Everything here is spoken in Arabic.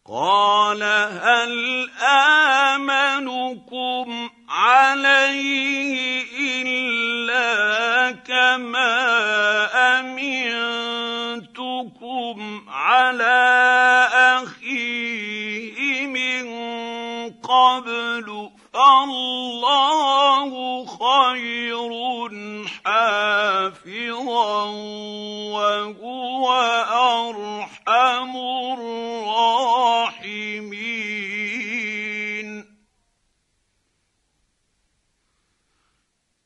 قال هل آمنكم عليه إلا كما أمنتكم على أخيه من قبل فالله خير حافظا وهو أرحم الراحمين.